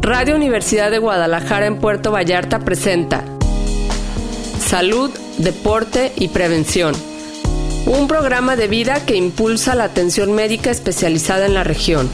Radio Universidad de Guadalajara en Puerto Vallarta presenta Salud, Deporte y Prevención, un programa de vida que impulsa la atención médica especializada en la región.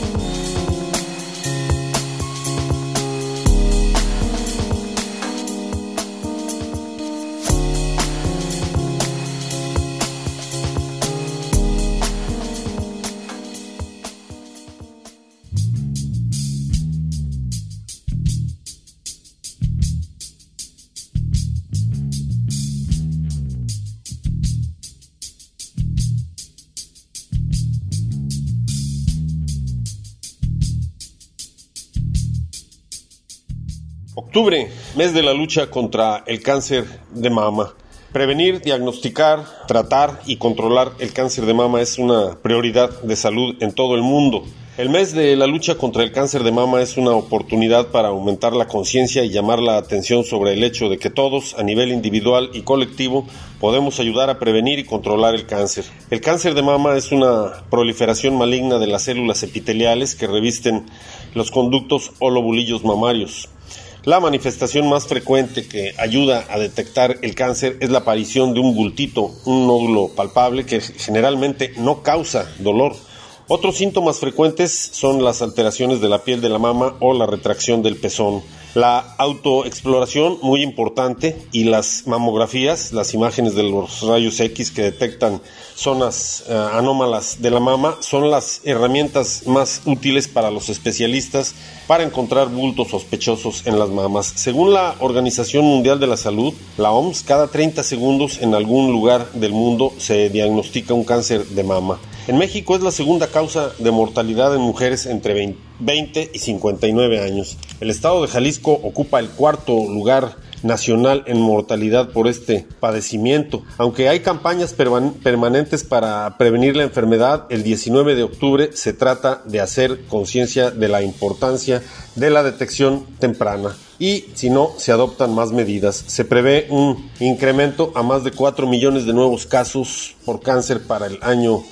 Octubre, mes de la lucha contra el cáncer de mama. Prevenir, diagnosticar, tratar y controlar el cáncer de mama es una prioridad de salud en todo el mundo. El mes de la lucha contra el cáncer de mama es una oportunidad para aumentar la conciencia y llamar la atención sobre el hecho de que todos, a nivel individual y colectivo, podemos ayudar a prevenir y controlar el cáncer. El cáncer de mama es una proliferación maligna de las células epiteliales que revisten los conductos o lobulillos mamarios. La manifestación más frecuente que ayuda a detectar el cáncer es la aparición de un bultito, un nódulo palpable que generalmente no causa dolor. Otros síntomas frecuentes son las alteraciones de la piel de la mama o la retracción del pezón. La autoexploración, muy importante, y las mamografías, las imágenes de los rayos X que detectan zonas anómalas de la mama, son las herramientas más útiles para los especialistas para encontrar bultos sospechosos en las mamas. Según la Organización Mundial de la Salud, la OMS, cada 30 segundos en algún lugar del mundo se diagnostica un cáncer de mama. En México es la segunda causa de mortalidad en mujeres entre 20 y 59 años. El estado de Jalisco ocupa el cuarto lugar nacional en mortalidad por este padecimiento. Aunque hay campañas permanentes para prevenir la enfermedad, el 19 de octubre se trata de hacer conciencia de la importancia de la detección temprana. Y si no, se adoptan más medidas. Se prevé un incremento a más de 4 millones de nuevos casos por cáncer para el año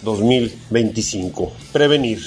2025. Prevenir.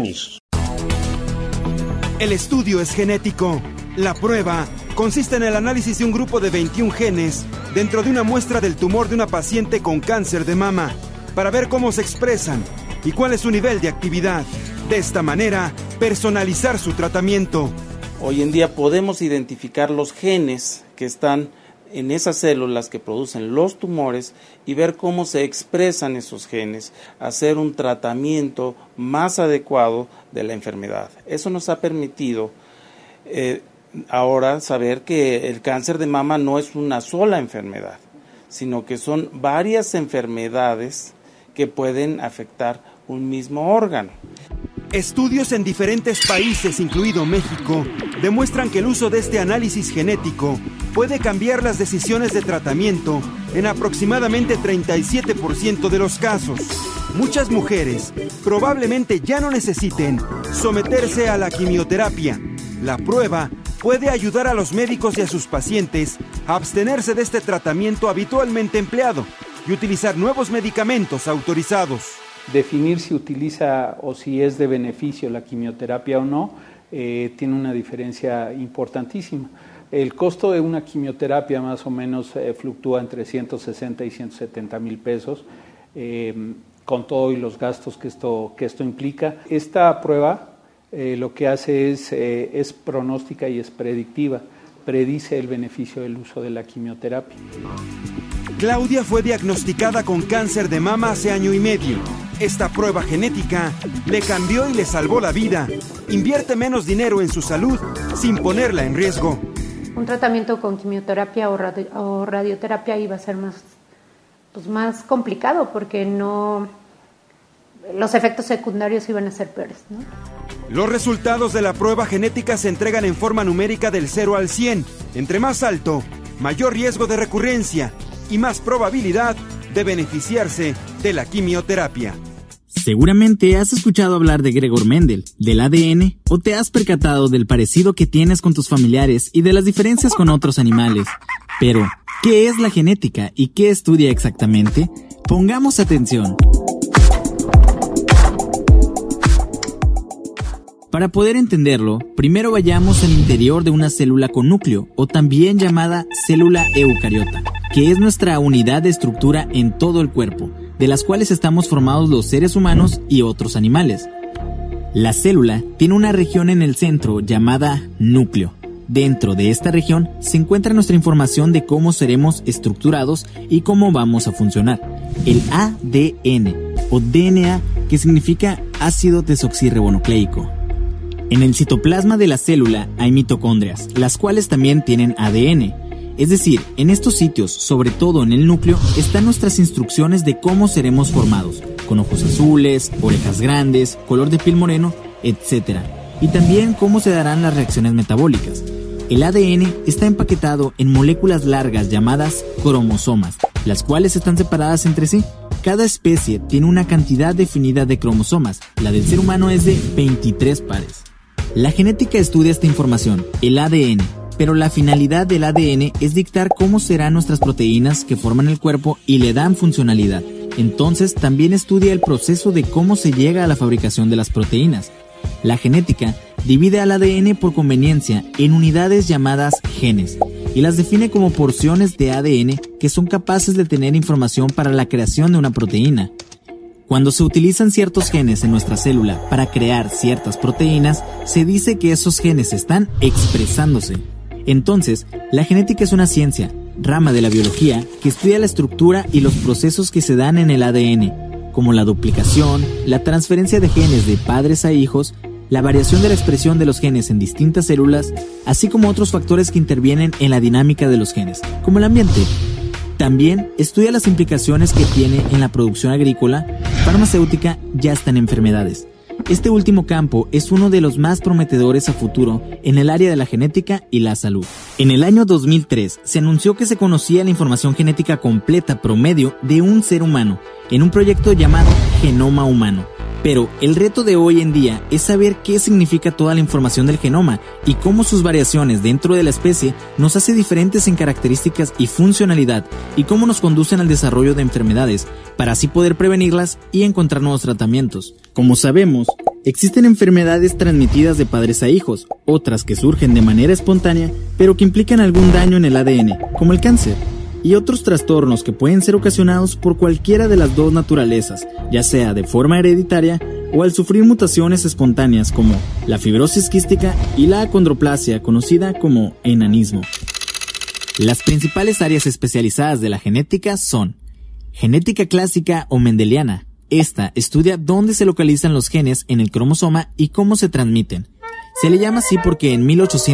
El estudio es genético. La prueba consiste en el análisis de un grupo de 21 genes dentro de una muestra del tumor de una paciente con cáncer de mama para ver cómo se expresan y cuál es su nivel de actividad. De esta manera, personalizar su tratamiento. Hoy en día podemos identificar los genes que están en esas células que producen los tumores y ver cómo se expresan esos genes, hacer un tratamiento más adecuado de la enfermedad. Eso nos ha permitido ahora saber que el cáncer de mama no es una sola enfermedad, sino que son varias enfermedades que pueden afectar un mismo órgano. Estudios en diferentes países, incluido México, demuestran que el uso de este análisis genético puede cambiar las decisiones de tratamiento en aproximadamente 37% de los casos. Muchas mujeres probablemente ya no necesiten someterse a la quimioterapia. La prueba puede ayudar a los médicos y a sus pacientes a abstenerse de este tratamiento habitualmente empleado y utilizar nuevos medicamentos autorizados. Definir si utiliza o si es de beneficio la quimioterapia o no tiene una diferencia importantísima. El costo de una quimioterapia más o menos fluctúa entre 160 y 170 mil pesos, con todo y los gastos que esto implica. Esta prueba lo que hace es pronóstica y es predictiva, predice el beneficio del uso de la quimioterapia. Claudia fue diagnosticada con cáncer de mama hace año y medio. Esta prueba genética le cambió y le salvó la vida. Invierte menos dinero en su salud sin ponerla en riesgo. Un tratamiento con quimioterapia o radioterapia iba a ser más complicado porque los efectos secundarios iban a ser peores, ¿no? Los resultados de la prueba genética se entregan en forma numérica del 0 al 100. Entre más alto, mayor riesgo de recurrencia y más probabilidad de beneficiarse de la quimioterapia. Seguramente has escuchado hablar de Gregor Mendel, del ADN, o te has percatado del parecido que tienes con tus familiares y de las diferencias con otros animales. Pero, ¿qué es la genética y qué estudia exactamente? Pongamos atención. Para poder entenderlo, primero vayamos al interior de una célula con núcleo, o también llamada célula eucariota, que es nuestra unidad de estructura en todo el cuerpo, de las cuales estamos formados los seres humanos y otros animales. La célula tiene una región en el centro llamada núcleo. Dentro de esta región se encuentra nuestra información de cómo seremos estructurados y cómo vamos a funcionar. El ADN o DNA, que significa ácido desoxirribonucleico. En el citoplasma de la célula hay mitocondrias, las cuales también tienen ADN. Es decir, en estos sitios, sobre todo en el núcleo, están nuestras instrucciones de cómo seremos formados, con ojos azules, orejas grandes, color de piel moreno, etc. Y también cómo se darán las reacciones metabólicas. El ADN está empaquetado en moléculas largas llamadas cromosomas, las cuales están separadas entre sí. Cada especie tiene una cantidad definida de cromosomas. La del ser humano es de 23 pares. La genética estudia esta información, el ADN, pero la finalidad del ADN es dictar cómo serán nuestras proteínas que forman el cuerpo y le dan funcionalidad. Entonces también estudia el proceso de cómo se llega a la fabricación de las proteínas. La genética divide al ADN por conveniencia en unidades llamadas genes y las define como porciones de ADN que son capaces de tener información para la creación de una proteína. Cuando se utilizan ciertos genes en nuestra célula para crear ciertas proteínas, se dice que esos genes están expresándose. Entonces, la genética es una ciencia, rama de la biología, que estudia la estructura y los procesos que se dan en el ADN, como la duplicación, la transferencia de genes de padres a hijos, la variación de la expresión de los genes en distintas células, así como otros factores que intervienen en la dinámica de los genes, como el ambiente. También estudia las implicaciones que tiene en la producción agrícola, farmacéutica y hasta en enfermedades. Este último campo es uno de los más prometedores a futuro en el área de la genética y la salud. En el año 2003 se anunció que se conocía la información genética completa promedio de un ser humano en un proyecto llamado Genoma Humano. Pero el reto de hoy en día es saber qué significa toda la información del genoma y cómo sus variaciones dentro de la especie nos hace diferentes en características y funcionalidad y cómo nos conducen al desarrollo de enfermedades para así poder prevenirlas y encontrar nuevos tratamientos. Como sabemos, existen enfermedades transmitidas de padres a hijos, otras que surgen de manera espontánea pero que implican algún daño en el ADN, como el cáncer. Y otros trastornos que pueden ser ocasionados por cualquiera de las dos naturalezas, ya sea de forma hereditaria o al sufrir mutaciones espontáneas como la fibrosis quística y la acondroplasia, conocida como enanismo. Las principales áreas especializadas de la genética son genética clásica o mendeliana. Esta estudia dónde se localizan los genes en el cromosoma y cómo se transmiten. Se le llama así porque en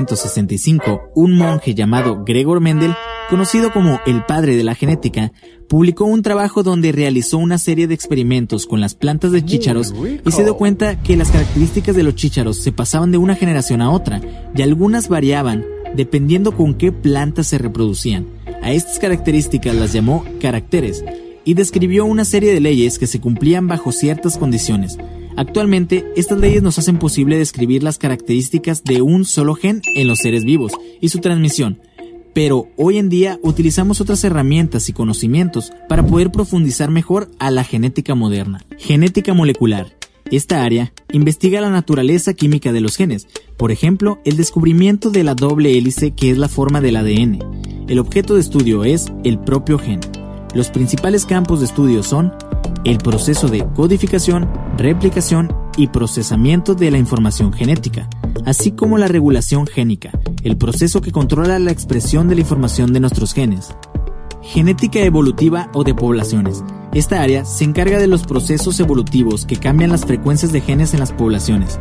1865, un monje llamado Gregor Mendel, conocido como el padre de la genética, publicó un trabajo donde realizó una serie de experimentos con las plantas de chícharos y se dio cuenta que las características de los chícharos se pasaban de una generación a otra y algunas variaban dependiendo con qué plantas se reproducían. A estas características las llamó caracteres y describió una serie de leyes que se cumplían bajo ciertas condiciones. Actualmente, estas leyes nos hacen posible describir las características de un solo gen en los seres vivos y su transmisión. Pero hoy en día utilizamos otras herramientas y conocimientos para poder profundizar mejor a la genética moderna. Genética molecular. Esta área investiga la naturaleza química de los genes, por ejemplo, el descubrimiento de la doble hélice que es la forma del ADN. El objeto de estudio es el propio gen. Los principales campos de estudio son el proceso de codificación, replicación y procesamiento de la información genética, así como la regulación génica, el proceso que controla la expresión de la información de nuestros genes. Genética evolutiva o de poblaciones. Esta área se encarga de los procesos evolutivos que cambian las frecuencias de genes en las poblaciones.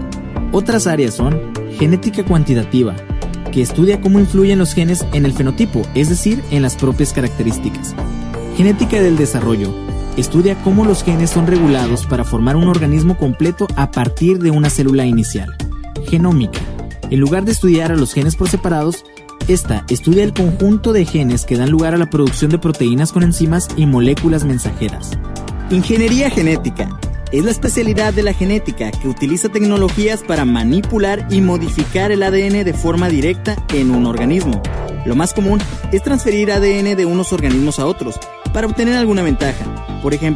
Otras áreas son genética cuantitativa, que estudia cómo influyen los genes en el fenotipo, es decir, en las propias características. Genética del desarrollo. Estudia cómo los genes son regulados para formar un organismo completo a partir de una célula inicial. Genómica. En lugar de estudiar a los genes por separados, esta estudia el conjunto de genes que dan lugar a la producción de proteínas con enzimas y moléculas mensajeras. Ingeniería genética. Es la especialidad de la genética que utiliza tecnologías para manipular y modificar el ADN de forma directa en un organismo. Lo más común es transferir ADN de unos organismos a otros para obtener alguna ventaja. Por ejemplo,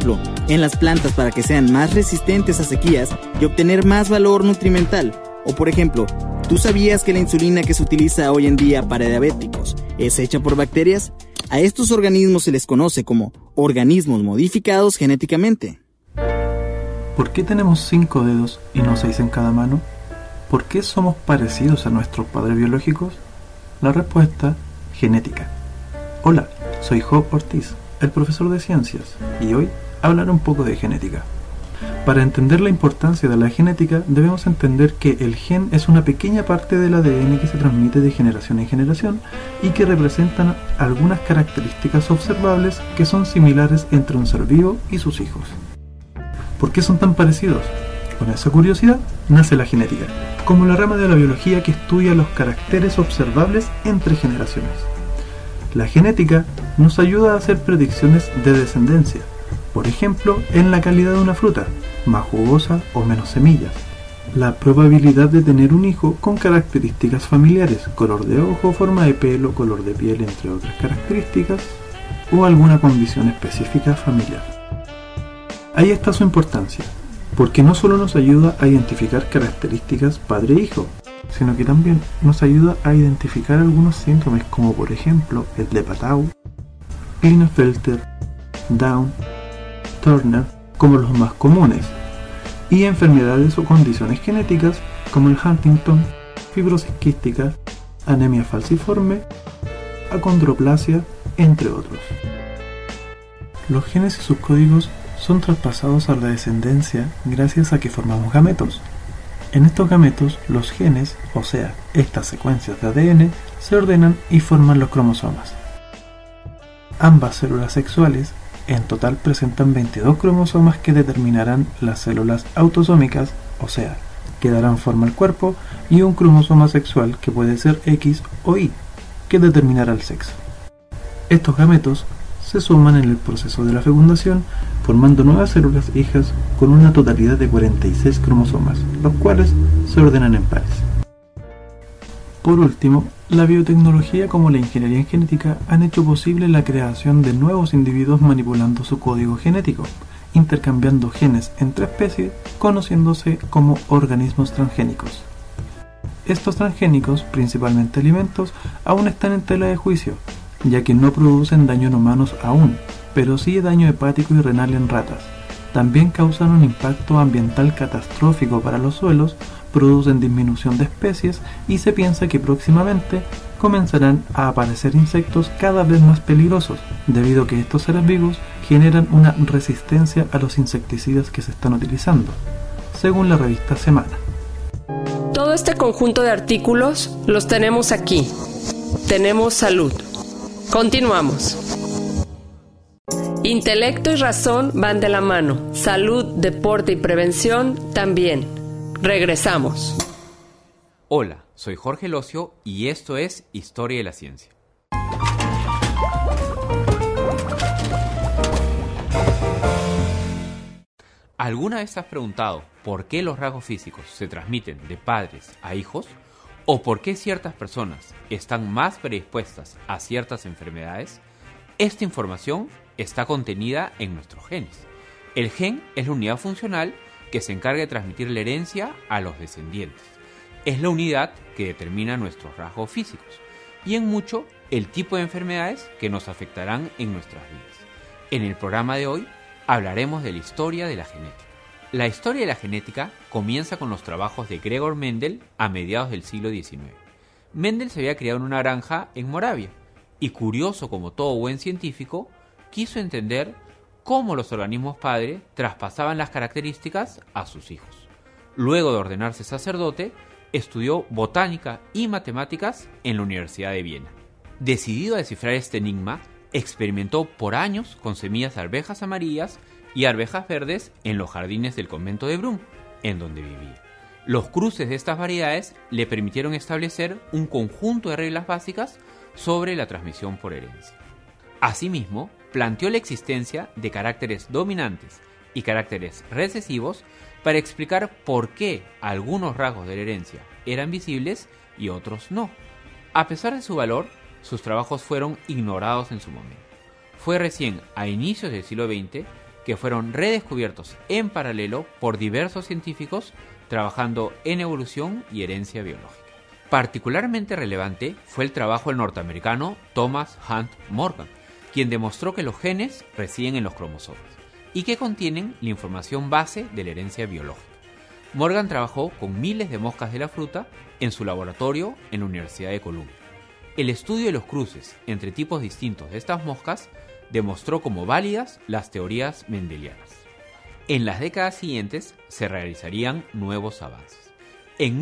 en las plantas para que sean más resistentes a sequías y obtener más valor nutrimental. O por ejemplo, ¿tú sabías que la insulina que se utiliza hoy en día para diabéticos es hecha por bacterias? A estos organismos se les conoce como organismos modificados genéticamente. ¿Por qué tenemos 5 dedos y no 6 en cada mano? ¿Por qué somos parecidos a nuestros padres biológicos? La respuesta: genética. Hola, soy Job Ortiz, el profesor de ciencias, y hoy hablaré un poco de genética. Para entender la importancia de la genética, debemos entender que el gen es una pequeña parte del ADN que se transmite de generación en generación y que representan algunas características observables que son similares entre un ser vivo y sus hijos. ¿Por qué son tan parecidos? Con esa curiosidad nace la genética, como la rama de la biología que estudia los caracteres observables entre generaciones. La genética nos ayuda a hacer predicciones de descendencia, por ejemplo, en la calidad de una fruta, más jugosa o menos semillas, la probabilidad de tener un hijo con características familiares, color de ojo, forma de pelo, color de piel, entre otras características, o alguna condición específica familiar. Ahí está su importancia, porque no solo nos ayuda a identificar características padre-hijo, sino que también nos ayuda a identificar algunos síndromes como por ejemplo el de Patau, Klinefelter, Down, Turner como los más comunes, y enfermedades o condiciones genéticas como el Huntington, fibrosis quística, anemia falciforme, acondroplasia, entre otros. Los genes y sus códigos son traspasados a la descendencia gracias a que formamos gametos. En estos gametos, los genes, o sea, estas secuencias de ADN, se ordenan y forman los cromosomas. Ambas células sexuales en total presentan 22 cromosomas que determinarán las células autosómicas, o sea, que darán forma al cuerpo, y un cromosoma sexual que puede ser X o Y, que determinará el sexo. Estos gametos se suman en el proceso de la fecundación, formando nuevas células hijas con una totalidad de 46 cromosomas, los cuales se ordenan en pares. Por último, la biotecnología como la ingeniería en genética han hecho posible la creación de nuevos individuos manipulando su código genético, intercambiando genes entre especies, conociéndose como organismos transgénicos. Estos transgénicos, principalmente alimentos, aún están en tela de juicio, ya que no producen daño en humanos aún, pero sí daño hepático y renal en ratas. También causan un impacto ambiental catastrófico para los suelos, producen disminución de especies y se piensa que próximamente comenzarán a aparecer insectos cada vez más peligrosos, debido a que estos seres vivos generan una resistencia a los insecticidas que se están utilizando, según la revista Semana. Todo este conjunto de artículos los tenemos aquí. Tenemos salud. Continuamos. Intelecto y razón van de la mano. Salud, deporte y prevención también. Regresamos. Hola, soy Jorge Locio y esto es Historia de la Ciencia. ¿Alguna vez te has preguntado por qué los rasgos físicos se transmiten de padres a hijos? ¿O por qué ciertas personas están más predispuestas a ciertas enfermedades? Esta información está contenida en nuestros genes. El gen es la unidad funcional que se encarga de transmitir la herencia a los descendientes. Es la unidad que determina nuestros rasgos físicos y en mucho el tipo de enfermedades que nos afectarán en nuestras vidas. En el programa de hoy hablaremos de la historia de la genética. La historia de la genética comienza con los trabajos de Gregor Mendel a mediados del siglo XIX. Mendel se había criado en una granja en Moravia y, curioso como todo buen científico, quiso entender cómo los organismos padre traspasaban las características a sus hijos. Luego de ordenarse sacerdote, estudió botánica y matemáticas en la Universidad de Viena. Decidido a descifrar este enigma, experimentó por años con semillas de arvejas amarillas y arvejas verdes en los jardines del convento de Brunn, en donde vivía. Los cruces de estas variedades le permitieron establecer un conjunto de reglas básicas sobre la transmisión por herencia. Asimismo, planteó la existencia de caracteres dominantes y caracteres recesivos para explicar por qué algunos rasgos de la herencia eran visibles y otros no. A pesar de su valor, sus trabajos fueron ignorados en su momento. Fue recién a inicios del siglo XX que fueron redescubiertos en paralelo por diversos científicos trabajando en evolución y herencia biológica. Particularmente relevante fue el trabajo del norteamericano Thomas Hunt Morgan, quien demostró que los genes residen en los cromosomas y que contienen la información base de la herencia biológica. Morgan trabajó con miles de moscas de la fruta en su laboratorio en la Universidad de Columbia. El estudio de los cruces entre tipos distintos de estas moscas demostró como válidas las teorías mendelianas. En las décadas siguientes se realizarían nuevos avances. En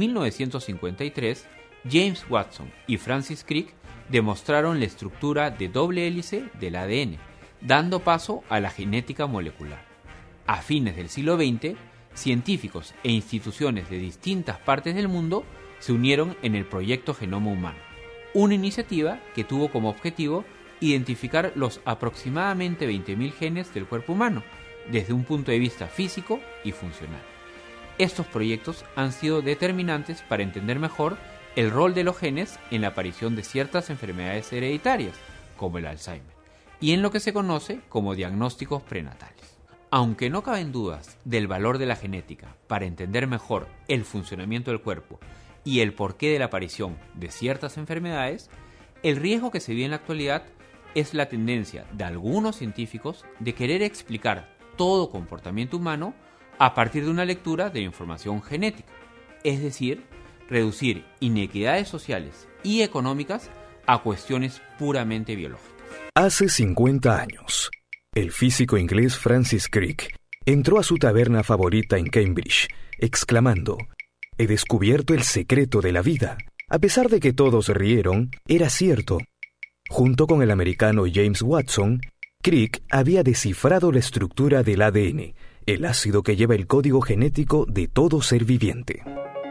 1953, James Watson y Francis Crick demostraron la estructura de doble hélice del ADN, dando paso a la genética molecular. A fines del siglo XX, científicos e instituciones de distintas partes del mundo se unieron en el Proyecto Genoma Humano, una iniciativa que tuvo como objetivo identificar los aproximadamente 20.000 genes del cuerpo humano, desde un punto de vista físico y funcional. Estos proyectos han sido determinantes para entender mejor el rol de los genes en la aparición de ciertas enfermedades hereditarias, como el Alzheimer, y en lo que se conoce como diagnósticos prenatales. Aunque no caben dudas del valor de la genética para entender mejor el funcionamiento del cuerpo y el porqué de la aparición de ciertas enfermedades, el riesgo que se vive en la actualidad es la tendencia de algunos científicos de querer explicar todo comportamiento humano a partir de una lectura de información genética, es decir, reducir inequidades sociales y económicas a cuestiones puramente biológicas. Hace 50 años, el físico inglés Francis Crick entró a su taberna favorita en Cambridge, exclamando: «He descubierto el secreto de la vida». A pesar de que todos rieron, era cierto. Junto con el americano James Watson, Crick había descifrado la estructura del ADN, el ácido que lleva el código genético de todo ser viviente.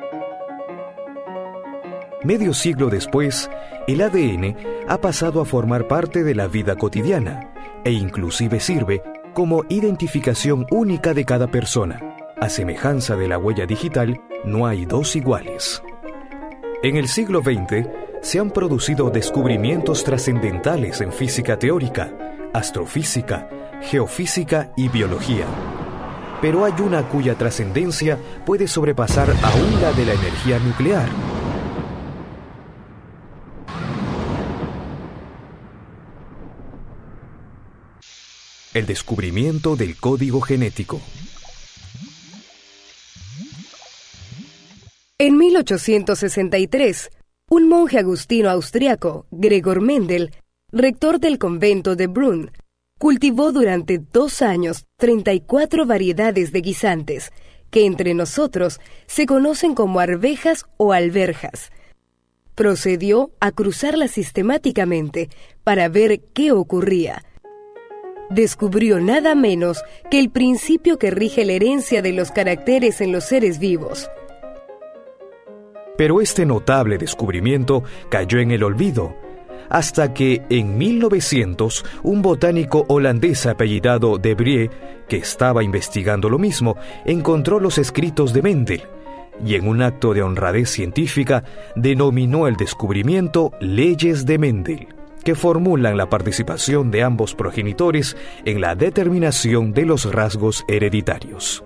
Medio siglo después, el ADN ha pasado a formar parte de la vida cotidiana e inclusive sirve como identificación única de cada persona. A semejanza de la huella digital, no hay dos iguales. En el siglo XX se han producido descubrimientos trascendentales en física teórica, astrofísica, geofísica y biología. Pero hay una cuya trascendencia puede sobrepasar aún la de la energía nuclear. El descubrimiento del código genético. En 1863, un monje agustino austriaco, Gregor Mendel, rector del convento de Brunn, cultivó durante 2 años 34 variedades de guisantes, que entre nosotros se conocen como arvejas o alberjas. Procedió a cruzarlas sistemáticamente para ver qué ocurría. Descubrió nada menos que el principio que rige la herencia de los caracteres en los seres vivos. Pero este notable descubrimiento cayó en el olvido, hasta que en 1900 un botánico holandés apellidado De Brie, que estaba investigando lo mismo, encontró los escritos de Mendel y en un acto de honradez científica denominó el descubrimiento leyes de Mendel, que formulan la participación de ambos progenitores en la determinación de los rasgos hereditarios.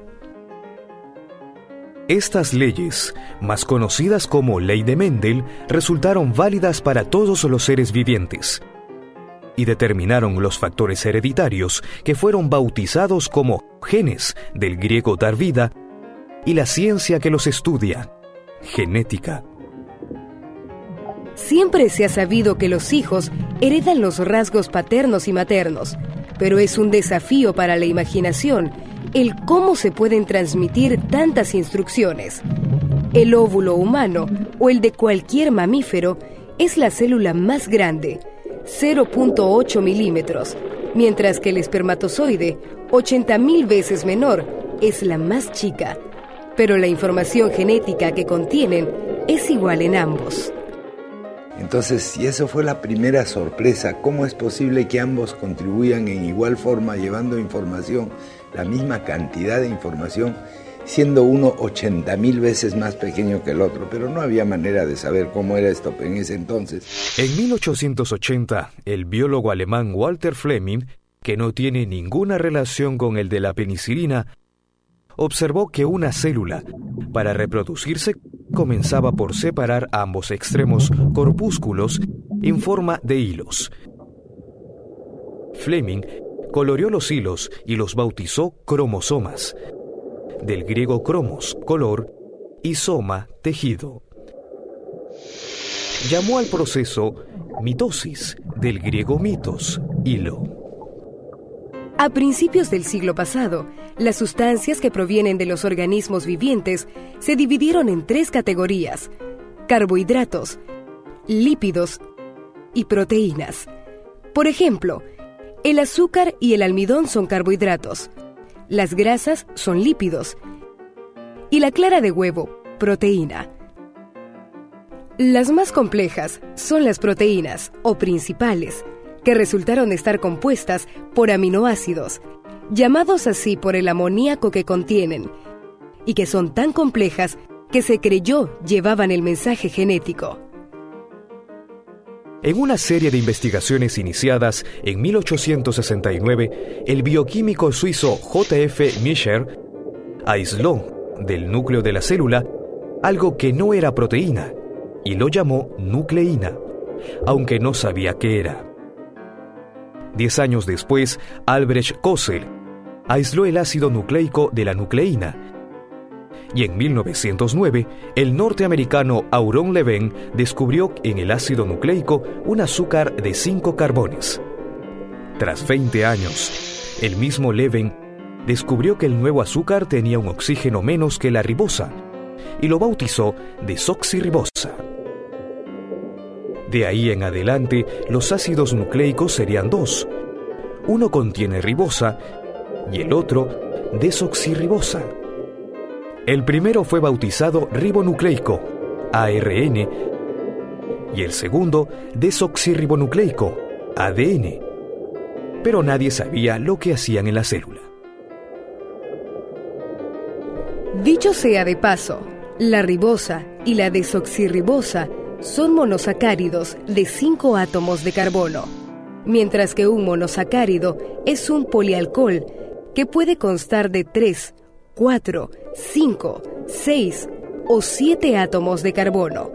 Estas leyes, más conocidas como Ley de Mendel, resultaron válidas para todos los seres vivientes y determinaron los factores hereditarios que fueron bautizados como genes, del griego dar vida, y la ciencia que los estudia, genética. Siempre se ha sabido que los hijos heredan los rasgos paternos y maternos, pero es un desafío para la imaginación el cómo se pueden transmitir tantas instrucciones. El óvulo humano, o el de cualquier mamífero, es la célula más grande, 0.8 milímetros, mientras que el espermatozoide, 80.000 veces menor, es la más chica. Pero la información genética que contienen es igual en ambos. Entonces, y eso fue la primera sorpresa, ¿cómo es posible que ambos contribuyan en igual forma llevando información, la misma cantidad de información, siendo uno 80.000 veces más pequeño que el otro? Pero no había manera de saber cómo era esto en ese entonces. En 1880, el biólogo alemán Walter Fleming que no tiene ninguna relación con el de la penicilina, observó que una célula, para reproducirse, comenzaba por separar a ambos extremos corpúsculos en forma de hilos. Fleming coloreó los hilos y los bautizó cromosomas, del griego cromos, color, y soma, tejido. Llamó al proceso mitosis, del griego mitos, hilo. A principios del siglo pasado, las sustancias que provienen de los organismos vivientes se dividieron en 3 categorías: carbohidratos, lípidos y proteínas. Por ejemplo, el azúcar y el almidón son carbohidratos, las grasas son lípidos y la clara de huevo, proteína. Las más complejas son las proteínas, o principales, que resultaron estar compuestas por aminoácidos, llamados así por el amoníaco que contienen, y que son tan complejas que se creyó llevaban el mensaje genético. En una serie de investigaciones iniciadas en 1869, el bioquímico suizo J.F. Mischer aisló del núcleo de la célula algo que no era proteína y lo llamó nucleína, aunque no sabía qué era. 10 años después, Albrecht Kossel aisló el ácido nucleico de la nucleína. Y en 1909, el norteamericano Auron Levin descubrió en el ácido nucleico un azúcar de 5 carbones. Tras 20 años, el mismo Levin descubrió que el nuevo azúcar tenía un oxígeno menos que la ribosa y lo bautizó desoxirribosa. De ahí en adelante, los ácidos nucleicos serían 2. Uno contiene ribosa y el otro desoxirribosa. El primero fue bautizado ribonucleico, ARN, y el segundo desoxirribonucleico, ADN. Pero nadie sabía lo que hacían en la célula. Dicho sea de paso, la ribosa y la desoxirribosa son monosacáridos de 5 átomos de carbono, mientras que un monosacárido es un polialcohol que puede constar de 3, 4, 5, 6 o 7 átomos de carbono.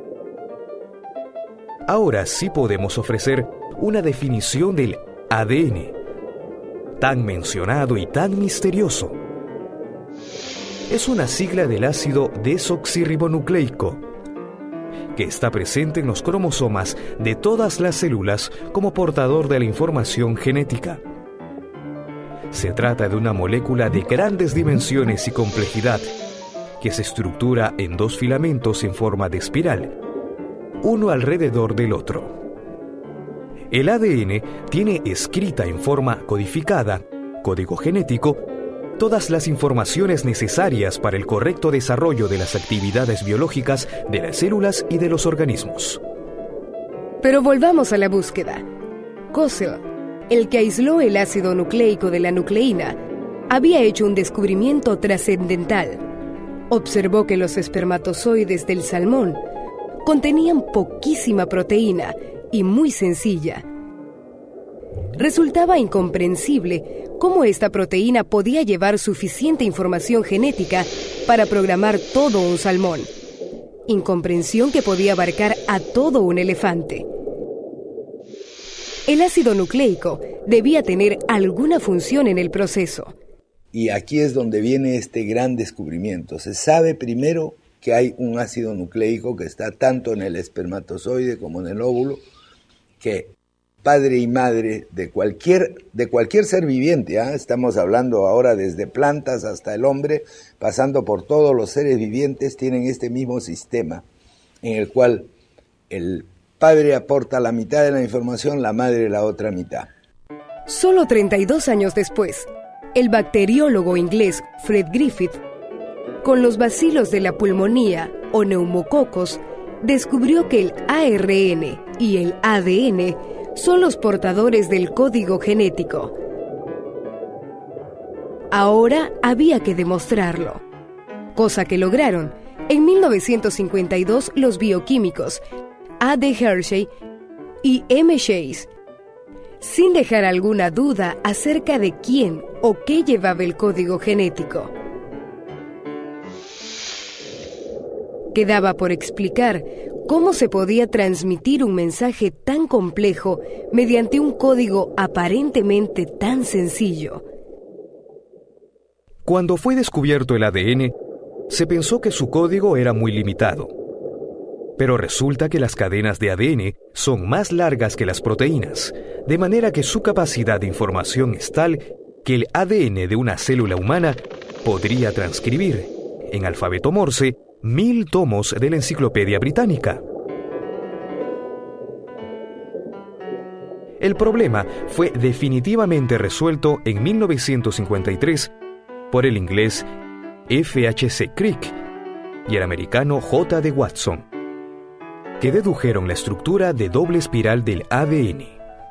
Ahora sí podemos ofrecer una definición del ADN, tan mencionado y tan misterioso. Es una sigla del ácido desoxirribonucleico, que está presente en los cromosomas de todas las células como portador de la información genética. Se trata de una molécula de grandes dimensiones y complejidad, que se estructura en 2 filamentos en forma de espiral, uno alrededor del otro. El ADN tiene escrita en forma codificada, código genético, todas las informaciones necesarias para el correcto desarrollo de las actividades biológicas de las células y de los organismos. Pero volvamos a la búsqueda. Kossel, el que aisló el ácido nucleico de la nucleína, había hecho un descubrimiento trascendental. Observó que los espermatozoides del salmón contenían poquísima proteína y muy sencilla. Resultaba incomprensible cómo esta proteína podía llevar suficiente información genética para programar todo un salmón. Incomprensión que podía abarcar a todo un elefante. El ácido nucleico debía tener alguna función en el proceso. Y aquí es donde viene este gran descubrimiento. Se sabe primero que hay un ácido nucleico que está tanto en el espermatozoide como en el óvulo, que padre y madre de cualquier ser viviente, estamos hablando ahora desde plantas hasta el hombre, pasando por todos los seres vivientes, tienen este mismo sistema en el cual el padre aporta la mitad de la información, la madre la otra mitad. Solo 32 años después, el bacteriólogo inglés Fred Griffith, con los bacilos de la pulmonía o neumococos, descubrió que el ARN y el ADN son los portadores del código genético. Ahora había que demostrarlo, cosa que lograron. En 1952 los bioquímicos A.D. Hershey y M. Chase sin dejar alguna duda acerca de quién o qué llevaba el código genético. Quedaba por explicar cómo se podía transmitir un mensaje tan complejo mediante un código aparentemente tan sencillo. Cuando fue descubierto el ADN, se pensó que su código era muy limitado. Pero resulta que las cadenas de ADN son más largas que las proteínas, de manera que su capacidad de información es tal que el ADN de una célula humana podría transcribir, en alfabeto Morse, 1000 tomos de la Enciclopedia Británica. El problema fue definitivamente resuelto en 1953 por el inglés F.H.C. Crick y el americano J. D. Watson, que dedujeron la estructura de doble espiral del ADN.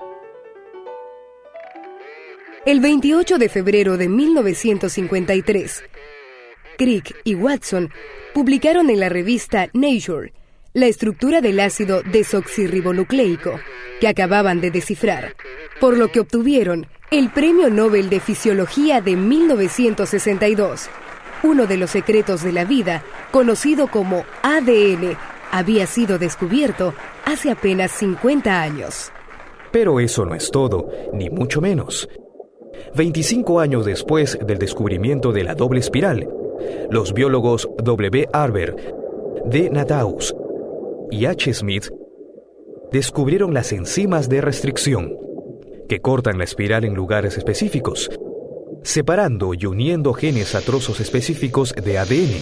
El 28 de febrero de 1953, Crick y Watson publicaron en la revista Nature la estructura del ácido desoxirribonucleico que acababan de descifrar, por lo que obtuvieron el Premio Nobel de Fisiología de 1962. Uno de los secretos de la vida, conocido como ADN, había sido descubierto hace apenas 50 años. Pero eso no es todo, ni mucho menos. 25 años después del descubrimiento de la doble espiral, los biólogos W. Arber, D. Nataus y H. Smith descubrieron las enzimas de restricción, que cortan la espiral en lugares específicos, separando y uniendo genes a trozos específicos de ADN,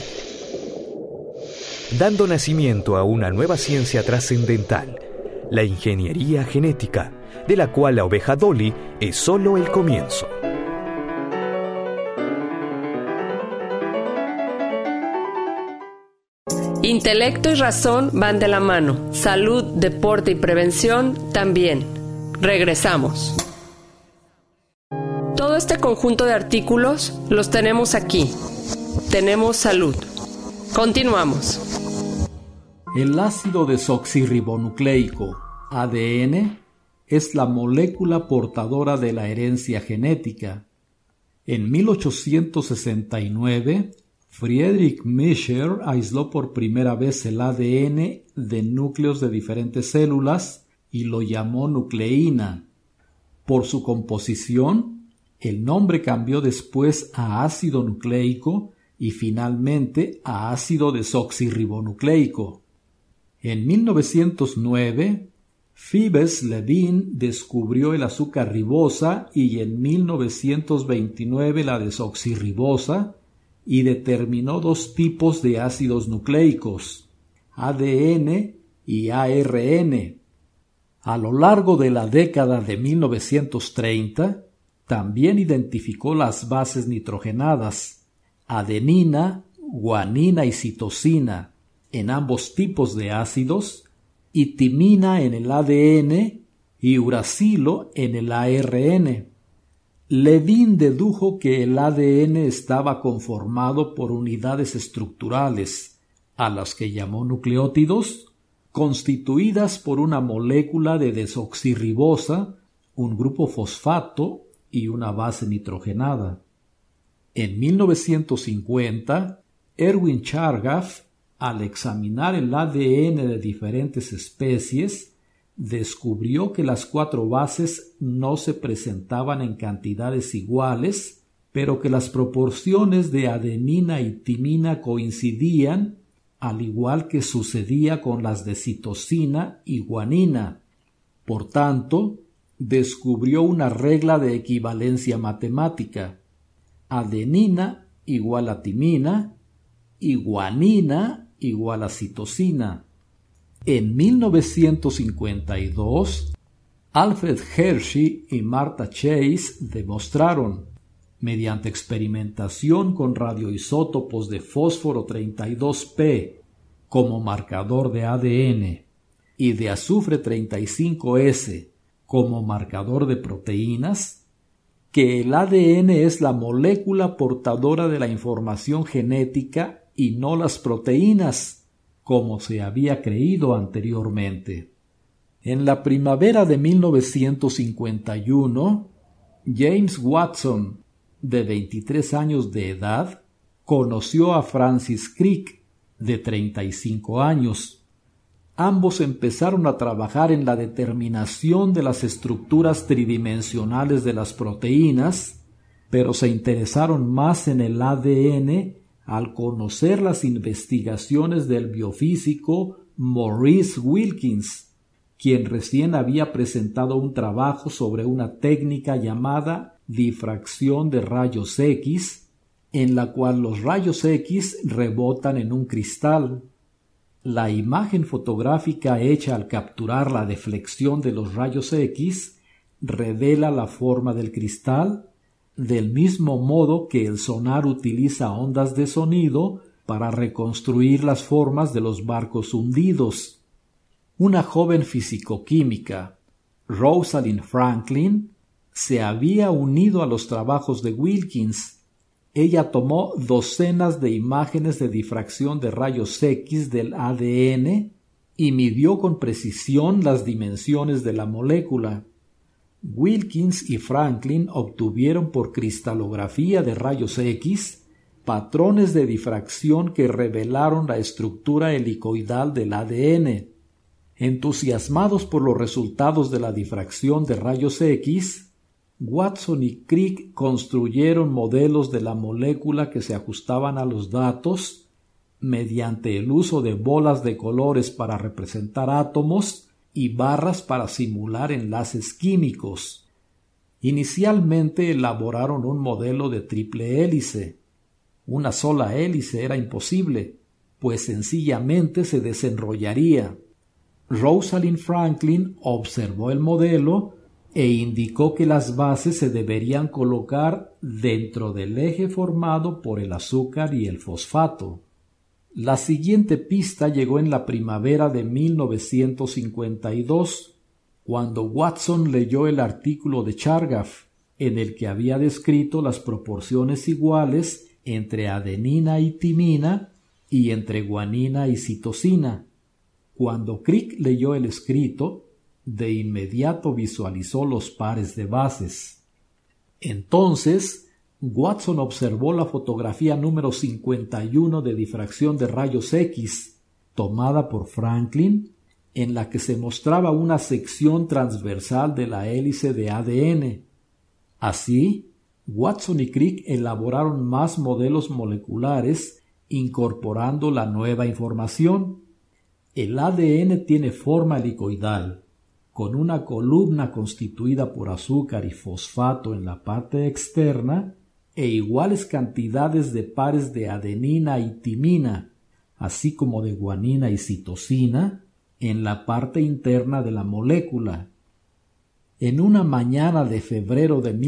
dando nacimiento a una nueva ciencia trascendental, la ingeniería genética, de la cual la oveja Dolly es solo el comienzo. Intelecto y razón van de la mano. Salud, deporte y prevención también. Regresamos. Todo este conjunto de artículos los tenemos aquí. Tenemos salud. Continuamos. El ácido desoxirribonucleico, ADN, es la molécula portadora de la herencia genética. En 1869, Friedrich Miescher aisló por primera vez el ADN de núcleos de diferentes células y lo llamó nucleína. Por su composición, el nombre cambió después a ácido nucleico y finalmente a ácido desoxirribonucleico. En 1909, Phoebus Levin descubrió el azúcar ribosa y en 1929 la desoxirribosa y determinó dos tipos de ácidos nucleicos, ADN y ARN. A lo largo de la década de 1930, también identificó las bases nitrogenadas, adenina, guanina y citosina, en ambos tipos de ácidos, y timina en el ADN y uracilo en el ARN. Levin dedujo que el ADN estaba conformado por unidades estructurales, a las que llamó nucleótidos, constituidas por una molécula de desoxirribosa, un grupo fosfato y una base nitrogenada. En 1950, Erwin Chargaff, al examinar el ADN de diferentes especies, descubrió que las 4 bases no se presentaban en cantidades iguales, pero que las proporciones de adenina y timina coincidían, al igual que sucedía con las de citosina y guanina. Por tanto, descubrió una regla de equivalencia matemática: adenina igual a timina y guanina igual a citosina. En 1952, Alfred Hershey y Martha Chase demostraron, mediante experimentación con radioisótopos de fósforo 32P como marcador de ADN y de azufre 35S como marcador de proteínas, que el ADN es la molécula portadora de la información genética y no las proteínas, como se había creído anteriormente. En la primavera de 1951, James Watson, de 23 años de edad, conoció a Francis Crick, de 35 años. Ambos empezaron a trabajar en la determinación de las estructuras tridimensionales de las proteínas, pero se interesaron más en el ADN al conocer las investigaciones del biofísico Maurice Wilkins, quien recién había presentado un trabajo sobre una técnica llamada difracción de rayos X, en la cual los rayos X rebotan en un cristal. La imagen fotográfica hecha al capturar la deflexión de los rayos X revela la forma del cristal, del mismo modo que el sonar utiliza ondas de sonido para reconstruir las formas de los barcos hundidos. Una joven fisicoquímica, Rosalind Franklin, se había unido a los trabajos de Wilkins. Ella tomó docenas de imágenes de difracción de rayos X del ADN y midió con precisión las dimensiones de la molécula. Wilkins y Franklin obtuvieron por cristalografía de rayos X patrones de difracción que revelaron la estructura helicoidal del ADN. Entusiasmados por los resultados de la difracción de rayos X, Watson y Crick construyeron modelos de la molécula que se ajustaban a los datos mediante el uso de bolas de colores para representar átomos y barras para simular enlaces químicos. Inicialmente elaboraron un modelo de triple hélice. Una sola hélice era imposible, pues sencillamente se desenrollaría. Rosalind Franklin observó el modelo e indicó que las bases se deberían colocar dentro del eje formado por el azúcar y el fosfato. La siguiente pista llegó en la primavera de 1952, cuando Watson leyó el artículo de Chargaff, en el que había descrito las proporciones iguales entre adenina y timina y entre guanina y citosina. Cuando Crick leyó el escrito, de inmediato visualizó los pares de bases. Entonces, Watson observó la fotografía número 51 de difracción de rayos X, tomada por Franklin, en la que se mostraba una sección transversal de la hélice de ADN. Así, Watson y Crick elaboraron más modelos moleculares incorporando la nueva información. El ADN tiene forma helicoidal, con una columna constituida por azúcar y fosfato en la parte externa e iguales cantidades de pares de adenina y timina, así como de guanina y citosina, en la parte interna de la molécula. En una mañana de febrero de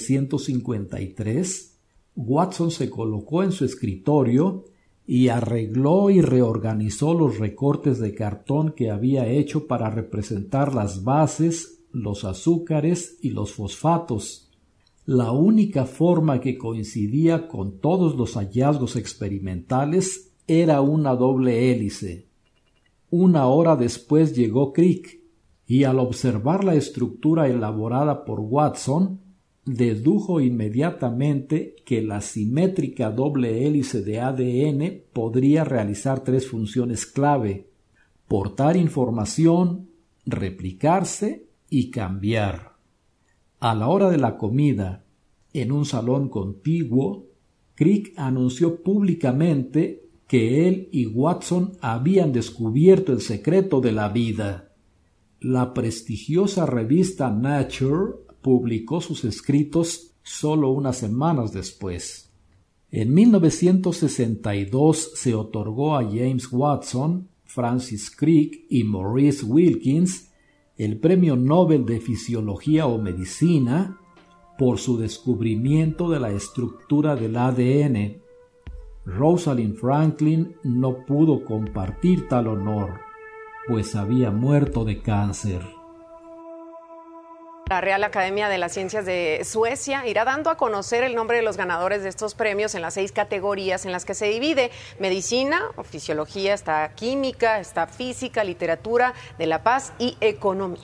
1953, Watson se colocó en su escritorio y arregló y reorganizó los recortes de cartón que había hecho para representar las bases, los azúcares y los fosfatos. La única forma que coincidía con todos los hallazgos experimentales era una doble hélice. Una hora después llegó Crick, y al observar la estructura elaborada por Watson, dedujo inmediatamente que la simétrica doble hélice de ADN podría realizar tres funciones clave: portar información, replicarse y cambiar. A la hora de la comida, en un salón contiguo, Crick anunció públicamente que él y Watson habían descubierto el secreto de la vida. La prestigiosa revista Nature publicó sus escritos solo unas semanas después. En 1962 se otorgó a James Watson, Francis Crick y Maurice Wilkins el Premio Nobel de Fisiología o Medicina por su descubrimiento de la estructura del ADN. Rosalind Franklin no pudo compartir tal honor, pues había muerto de cáncer. La Real Academia de las Ciencias de Suecia irá dando a conocer el nombre de los ganadores de estos premios en las 6 categorías en las que se divide: medicina o fisiología, está química, está física, literatura, de la paz y economía.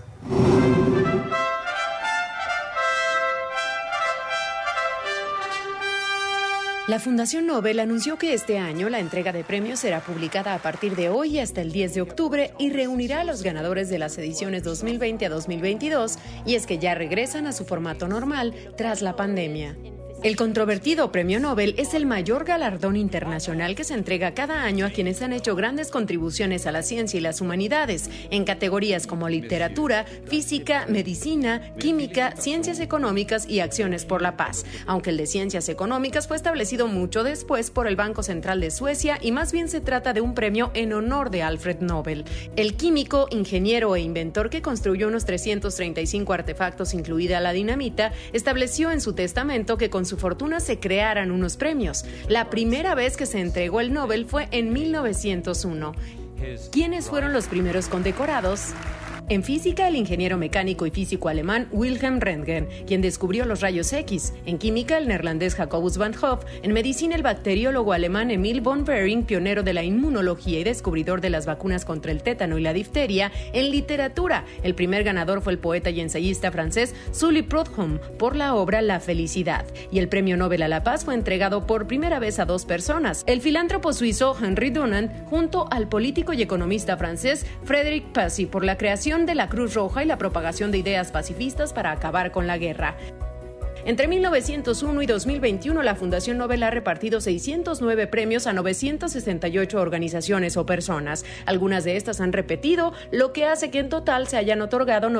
La Fundación Nobel anunció que este año la entrega de premios será publicada a partir de hoy hasta el 10 de octubre y reunirá a los ganadores de las ediciones 2020 a 2022, y es que ya regresan a su formato normal tras la pandemia. El controvertido Premio Nobel es el mayor galardón internacional que se entrega cada año a quienes han hecho grandes contribuciones a la ciencia y las humanidades, en categorías como literatura, física, medicina, química, ciencias económicas y acciones por la paz. Aunque el de ciencias económicas fue establecido mucho después por el Banco Central de Suecia y más bien se trata de un premio en honor de Alfred Nobel. El químico, ingeniero e inventor que construyó unos 335 artefactos, incluida la dinamita, estableció en su testamento que con su fortuna se crearan unos premios. La primera vez que se entregó el Nobel fue en 1901. ¿Quiénes fueron los primeros condecorados? En física, el ingeniero mecánico y físico alemán Wilhelm Röntgen, quien descubrió los rayos X. En química, el neerlandés Jacobus van 't Hoff. En medicina, el bacteriólogo alemán Emil von Behring, pionero de la inmunología y descubridor de las vacunas contra el tétano y la difteria. En literatura, el primer ganador fue el poeta y ensayista francés Sully Prudhomme por la obra La felicidad. Y el premio Nobel a la Paz fue entregado por primera vez a 2 personas: el filántropo suizo Henry Dunant junto al político y economista francés Frédéric Passy por la creación de la Cruz Roja y la propagación de ideas pacifistas para acabar con la guerra. Entre 1901 y 2021, la Fundación Nobel ha repartido 609 premios a 968 organizaciones o personas. Algunas de estas han repetido, lo que hace que en total se hayan otorgado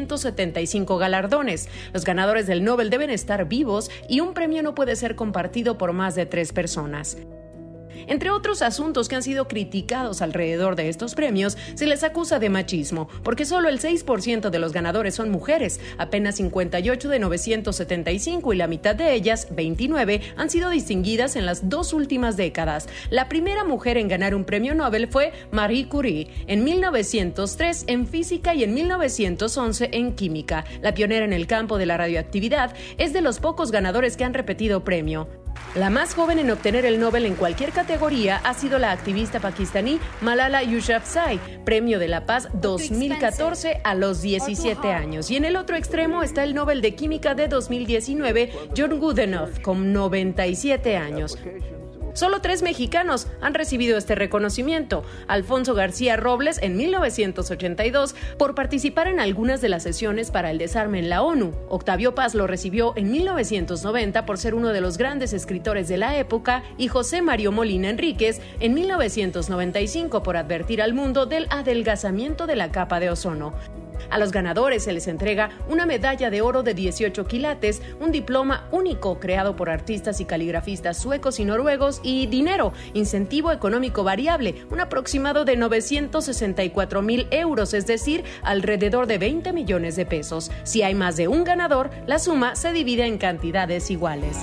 975 galardones. Los ganadores del Nobel deben estar vivos y un premio no puede ser compartido por más de 3 personas. Entre otros asuntos que han sido criticados alrededor de estos premios, se les acusa de machismo, porque solo el 6% de los ganadores son mujeres, apenas 58 de 975, y la mitad de ellas, 29, han sido distinguidas en las 2 últimas décadas. La primera mujer en ganar un premio Nobel fue Marie Curie, en 1903 en física y en 1911 en química. La pionera en el campo de la radioactividad es de los pocos ganadores que han repetido premio. La más joven en obtener el Nobel en cualquier categoría ha sido la activista pakistaní Malala Yousafzai, Premio de la Paz 2014 a los 17 años. Y en el otro extremo está el Nobel de Química de 2019, John Goodenough, con 97 años. Solo 3 mexicanos han recibido este reconocimiento: Alfonso García Robles en 1982 por participar en algunas de las sesiones para el desarme en la ONU. Octavio Paz lo recibió en 1990 por ser uno de los grandes escritores de la época, y José Mario Molina Enríquez en 1995 por advertir al mundo del adelgazamiento de la capa de ozono. A los ganadores se les entrega una medalla de oro de 18 quilates, un diploma único creado por artistas y caligrafistas suecos y noruegos, y dinero, incentivo económico variable, un aproximado de 964,000 euros, es decir, alrededor de 20 millones de pesos. Si hay más de un ganador, la suma se divide en cantidades iguales.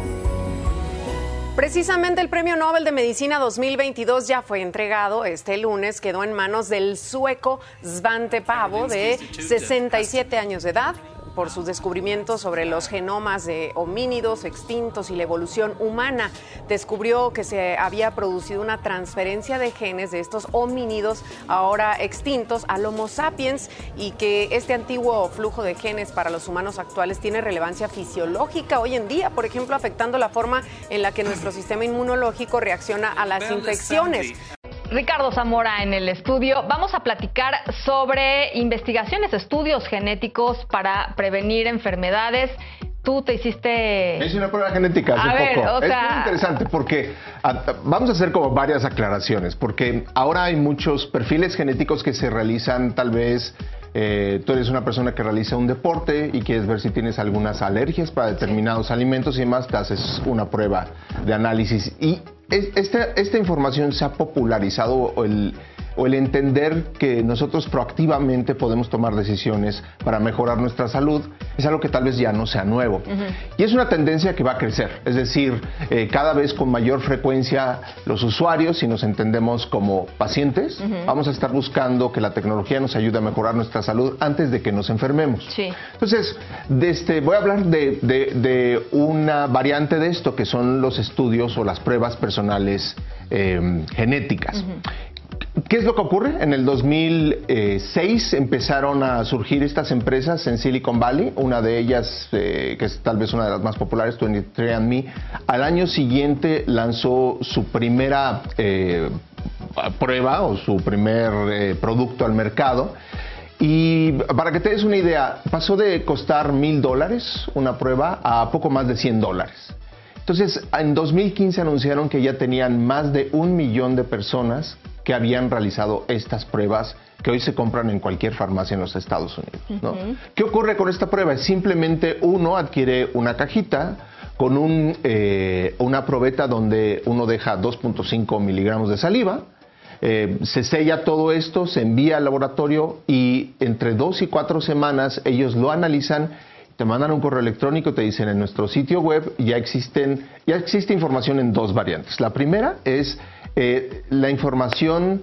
Precisamente el Premio Nobel de Medicina 2022 ya fue entregado este lunes. Quedó en manos del sueco Svante Pääbo, de 67 años de edad, por sus descubrimientos sobre los genomas de homínidos extintos y la evolución humana. Descubrió que se había producido una transferencia de genes de estos homínidos ahora extintos al Homo sapiens, y que este antiguo flujo de genes para los humanos actuales tiene relevancia fisiológica hoy en día, por ejemplo, afectando la forma en la que nuestro sistema inmunológico reacciona a las infecciones. Ricardo Zamora en el estudio. Vamos a platicar sobre investigaciones, estudios genéticos para prevenir enfermedades. Tú te hiciste... Es una prueba genética hace poco. Es muy interesante porque vamos a hacer como varias aclaraciones, porque ahora hay muchos perfiles genéticos que se realizan. Tal vez tú eres una persona que realiza un deporte y quieres ver si tienes algunas alergias para determinados alimentos y demás, te haces una prueba de análisis. Y esta información se ha popularizado, o el entender que nosotros proactivamente podemos tomar decisiones para mejorar nuestra salud, es algo que tal vez ya no sea nuevo. Y es una tendencia que va a crecer, es decir, cada vez con mayor frecuencia los usuarios, si nos entendemos como pacientes, vamos a estar buscando que la tecnología nos ayude a mejorar nuestra salud antes de que nos enfermemos. Sí. Entonces, voy a hablar de una variante de esto, que son los estudios o las pruebas personales genéticas. ¿Qué es lo que ocurre? En el 2006 empezaron a surgir estas empresas en Silicon Valley, una de ellas, que es tal vez una de las más populares, 23andMe, al año siguiente lanzó su primera prueba o su primer producto al mercado. Y para que te des una idea, pasó de costar $1,000 una prueba a poco más de $100. Entonces, en 2015 anunciaron que ya tenían más de 1 millón de personas que habían realizado estas pruebas que hoy se compran en cualquier farmacia en los Estados Unidos, ¿no? ¿Qué ocurre con esta prueba? Simplemente uno adquiere una cajita con una probeta donde uno deja 2.5 miligramos de saliva, se sella todo esto, se envía al laboratorio y entre 2 y 4 semanas ellos lo analizan, te mandan un correo electrónico, te dicen en nuestro sitio web ya existe información en 2 variantes. La primera es la información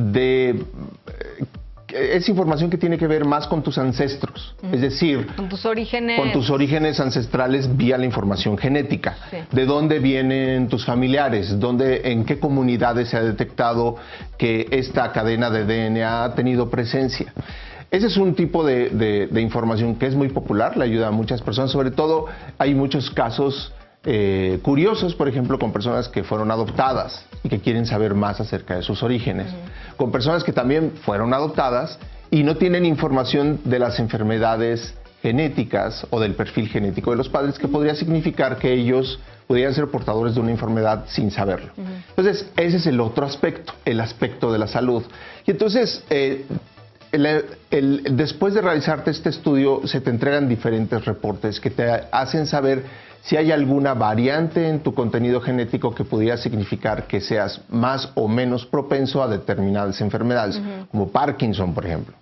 es información que tiene que ver más con tus ancestros, es decir, con tus orígenes. Con tus orígenes ancestrales vía la información genética. Sí. De dónde vienen tus familiares, en qué comunidades se ha detectado que esta cadena de DNA ha tenido presencia. Ese es un tipo de información que es muy popular, le ayuda a muchas personas, sobre todo hay muchos casos curiosos, por ejemplo, con personas que fueron adoptadas y que quieren saber más acerca de sus orígenes, con personas que también fueron adoptadas y no tienen información de las enfermedades genéticas o del perfil genético de los padres, que podría significar que ellos podrían ser portadores de una enfermedad sin saberlo. Entonces, ese es el otro aspecto, el aspecto de la salud. Y entonces, después de realizarte este estudio, se te entregan diferentes reportes que te hacen saber si hay alguna variante en tu contenido genético que pudiera significar que seas más o menos propenso a determinadas enfermedades, como Parkinson, por ejemplo.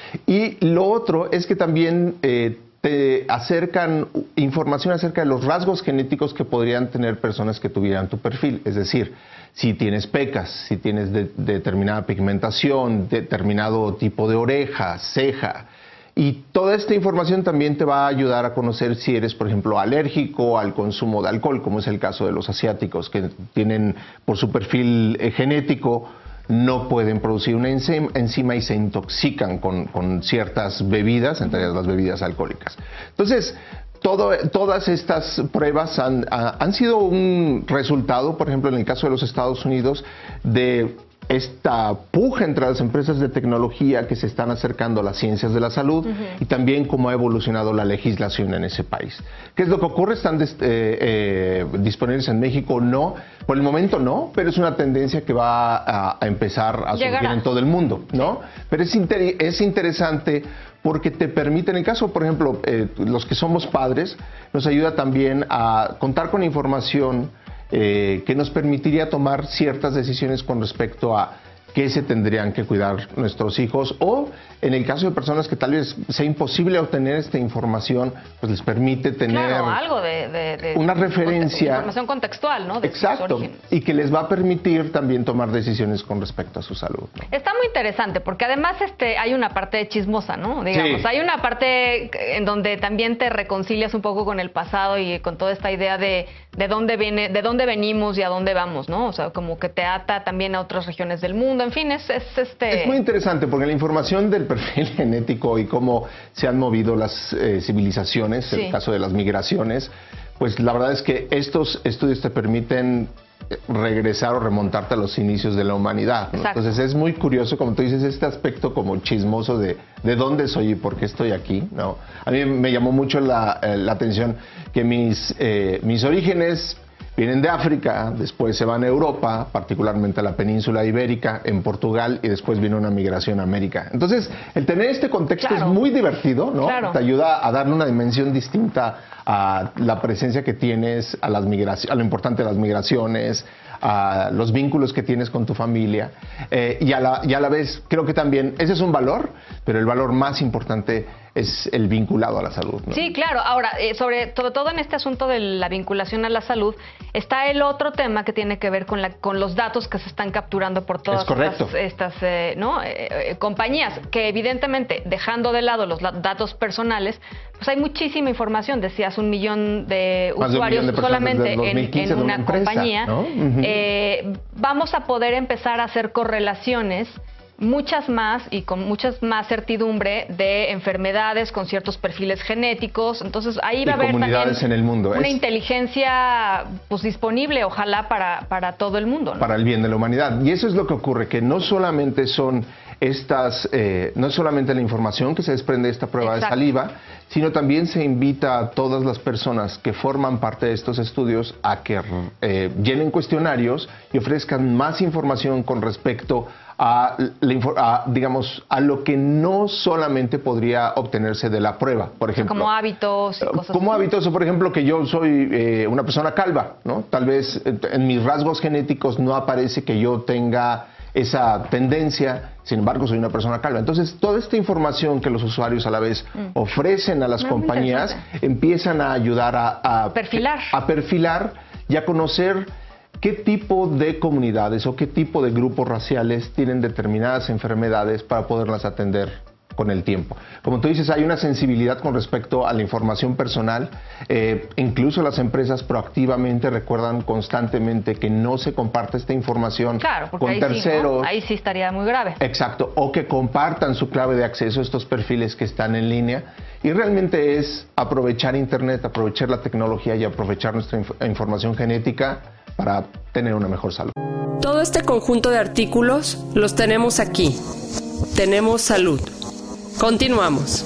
Y lo otro es que también te acercan información acerca de los rasgos genéticos que podrían tener personas que tuvieran tu perfil, es decir, si tienes pecas, si tienes determinada pigmentación, determinado tipo de oreja, ceja. Y toda esta información también te va a ayudar a conocer si eres, por ejemplo, alérgico al consumo de alcohol, como es el caso de los asiáticos, que tienen, por su perfil genético, no pueden producir una enzima y se intoxican con ciertas bebidas, entre ellas las bebidas alcohólicas. Entonces, todas estas pruebas han sido un resultado, por ejemplo, en el caso de los Estados Unidos, de esta puja entre las empresas de tecnología que se están acercando a las ciencias de la salud y también cómo ha evolucionado la legislación en ese país. ¿Qué es lo que ocurre? ¿Están disponibles en México? No, por el momento no, pero es una tendencia que va a empezar a surgir en todo el mundo, ¿no? Pero es interesante porque te permite, en el caso, por ejemplo, los que somos padres, nos ayuda también a contar con información que nos permitiría tomar ciertas decisiones con respecto a qué se tendrían que cuidar nuestros hijos, o en el caso de personas que tal vez sea imposible obtener esta información, pues les permite tener algo de una referencia, información contextual, ¿no? Exacto, y que les va a permitir también tomar decisiones con respecto a su salud, ¿no? Está muy interesante porque además hay una parte chismosa, ¿no? Digamos, sí. Hay una parte en donde también te reconcilias un poco con el pasado y con toda esta idea de dónde venimos y a dónde vamos, ¿no? O sea, como que te ata también a otras regiones del mundo. En fin, es muy interesante porque la información del perfil genético y cómo se han movido las civilizaciones, sí. En el caso de las migraciones, pues la verdad es que estos estudios te permiten regresar o remontarte a los inicios de la humanidad, ¿no? Entonces es muy curioso, como tú dices, este aspecto como chismoso de dónde soy y por qué estoy aquí, ¿no? A mí me llamó mucho la atención que mis orígenes vienen de África, después se van a Europa, particularmente a la península ibérica, en Portugal, y después vino una migración a América. Entonces, el tener este contexto es muy divertido, ¿no? Te ayuda a darle una dimensión distinta a la presencia que tienes, a lo importante de las migraciones, a los vínculos que tienes con tu familia, y a la vez creo que también ese es un valor, pero el valor más importante es el vinculado a la salud, ¿no? Sí, claro. Ahora, sobre todo en este asunto de la vinculación a la salud, está el otro tema que tiene que ver con los datos que se están capturando por todas estas compañías, que evidentemente, dejando de lado los datos personales, pues hay muchísima información. Decías 1 millón de usuarios solamente en una compañía. ¿No? Vamos a poder empezar a hacer correlaciones muchas más y con muchas más certidumbre de enfermedades con ciertos perfiles genéticos. Entonces ahí va a haber también en el mundo, una inteligencia pues disponible, ojalá para todo el mundo, ¿no? Para el bien de la humanidad. Y eso es lo que ocurre, que no solamente son no es solamente la información que se desprende de esta prueba de saliva, sino también se invita a todas las personas que forman parte de estos estudios a que llenen cuestionarios y ofrezcan más información con respecto a lo que no solamente podría obtenerse de la prueba, por ejemplo. Como hábitos y cosas como así. Hábitos, o por ejemplo, que yo soy una persona calva, ¿no? Tal vez en mis rasgos genéticos no aparece que yo tenga esa tendencia, sin embargo soy una persona calva. Entonces, toda esta información que los usuarios a la vez ofrecen a las compañías empiezan a ayudar a perfilar y a conocer qué tipo de comunidades o qué tipo de grupos raciales tienen determinadas enfermedades para poderlas atender con el tiempo. Como tú dices, hay una sensibilidad con respecto a la información personal. Incluso las empresas proactivamente recuerdan constantemente que no se comparte esta información con terceros. Sí, ¿no? Ahí sí estaría muy grave. Exacto, o que compartan su clave de acceso a estos perfiles que están en línea. Y realmente es aprovechar Internet, aprovechar la tecnología y aprovechar nuestra información genética para tener una mejor salud. Todo este conjunto de artículos los tenemos aquí. Tenemos salud. Continuamos.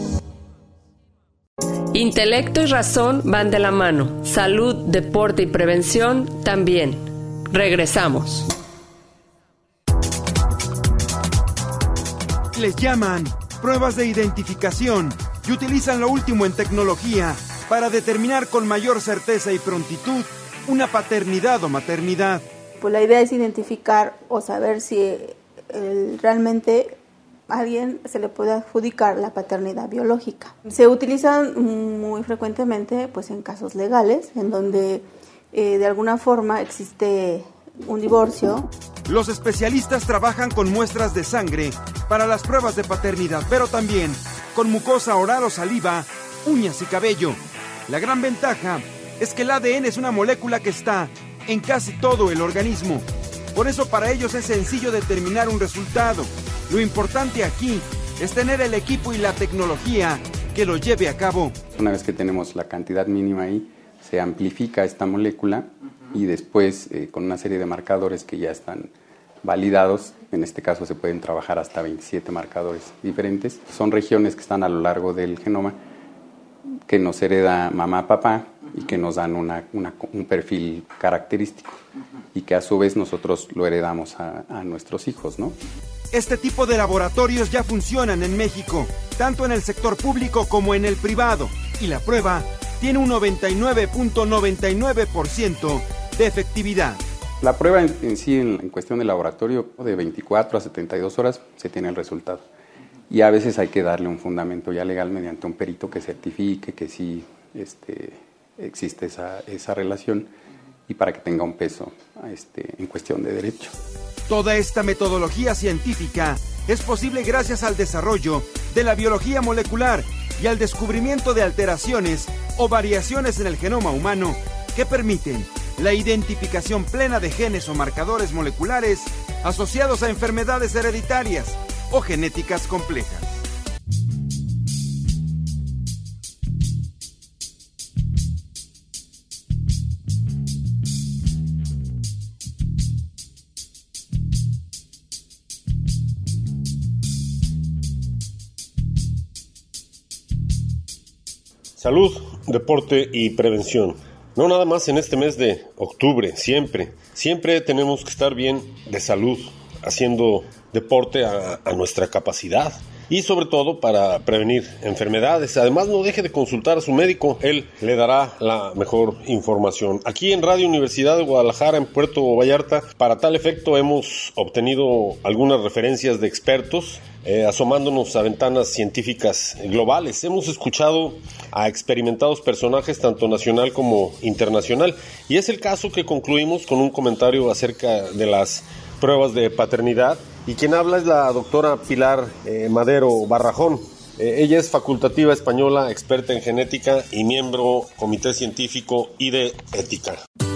Intelecto y razón van de la mano. Salud, deporte y prevención también. Regresamos. Les llaman pruebas de identificación y utilizan lo último en tecnología para determinar con mayor certeza y prontitud una paternidad o maternidad. Pues la idea es identificar o saber si realmente a alguien se le puede adjudicar la paternidad biológica. Se utilizan muy frecuentemente pues en casos legales, en donde de alguna forma existe un divorcio. Los especialistas trabajan con muestras de sangre para las pruebas de paternidad, pero también con mucosa oral o saliva, uñas y cabello. La gran ventaja es que el ADN es una molécula que está en casi todo el organismo. Por eso para ellos es sencillo determinar un resultado. Lo importante aquí es tener el equipo y la tecnología que lo lleve a cabo. Una vez que tenemos la cantidad mínima ahí, se amplifica esta molécula y después con una serie de marcadores que ya están validados, en este caso se pueden trabajar hasta 27 marcadores diferentes. Son regiones que están a lo largo del genoma que nos hereda mamá, papá y que nos dan un perfil característico y que a su vez nosotros lo heredamos a nuestros hijos, ¿no? Este tipo de laboratorios ya funcionan en México, tanto en el sector público como en el privado, y la prueba tiene un 99.99% de efectividad. La prueba en sí, en cuestión de laboratorio, de 24 a 72 horas se tiene el resultado. Y a veces hay que darle un fundamento ya legal mediante un perito que certifique que sí existe esa relación y para que tenga un peso en cuestión de derecho. Toda esta metodología científica es posible gracias al desarrollo de la biología molecular y al descubrimiento de alteraciones o variaciones en el genoma humano que permiten la identificación plena de genes o marcadores moleculares asociados a enfermedades hereditarias o genéticas complejas. Salud, deporte y prevención. No nada más en este mes de octubre, siempre tenemos que estar bien de salud, haciendo deporte a nuestra capacidad. y sobre todo para prevenir enfermedades. Además, no deje de consultar a su médico, él le dará la mejor información. Aquí en Radio Universidad de Guadalajara, en Puerto Vallarta, para tal efecto hemos obtenido algunas referencias de expertos, asomándonos a ventanas científicas globales. Hemos escuchado a experimentados personajes tanto nacional como internacional, y es el caso que concluimos con un comentario acerca de las pruebas de paternidad, y quien habla es la doctora Pilar Madero Barrajón. Ella es facultativa española, experta en genética y miembro comité científico y de ética.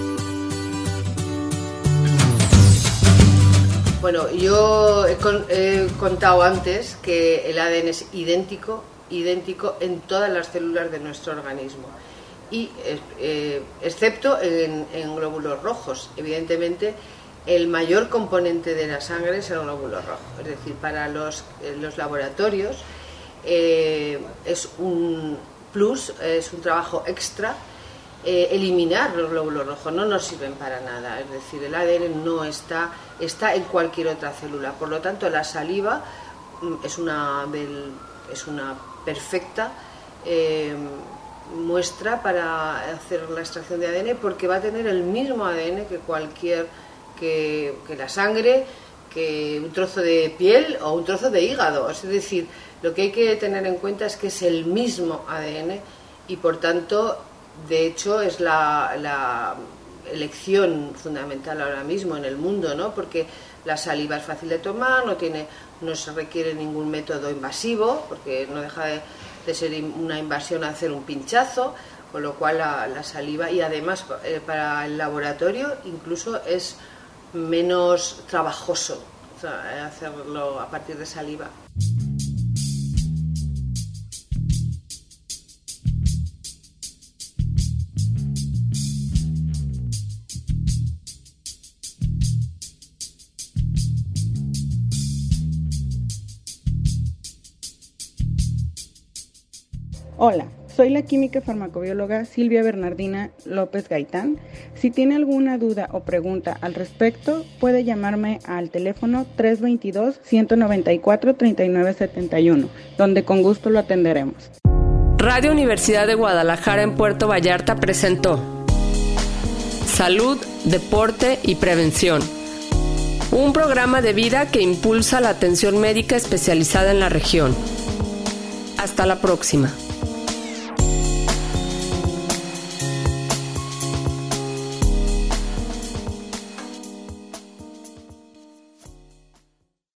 Bueno, yo he contado antes que el ADN es idéntico en todas las células de nuestro organismo, y excepto en glóbulos rojos. Evidentemente, el mayor componente de la sangre es el glóbulo rojo. Es decir, para los laboratorios es un plus, es un trabajo extra. Eliminar los glóbulos rojos no nos sirven para nada, es decir, el ADN no está en cualquier otra célula. Por lo tanto, la saliva es una perfecta muestra para hacer la extracción de ADN, porque va a tener el mismo ADN que la sangre, que un trozo de piel o un trozo de hígado. Es decir, lo que hay que tener en cuenta es que es el mismo ADN, y por tanto, de hecho, es la elección fundamental ahora mismo en el mundo, ¿no? Porque la saliva es fácil de tomar, no se requiere ningún método invasivo, porque no deja de ser una invasión hacer un pinchazo, con lo cual la saliva, y además para el laboratorio incluso es menos trabajoso, o sea, hacerlo a partir de saliva. Hola, soy la química farmacobióloga Silvia Bernardina López Gaitán. Si tiene alguna duda o pregunta al respecto, puede llamarme al teléfono 322-194-3971, donde con gusto lo atenderemos. Radio Universidad de Guadalajara en Puerto Vallarta presentó Salud, Deporte y Prevención, un programa de vida que impulsa la atención médica especializada en la región. Hasta la próxima.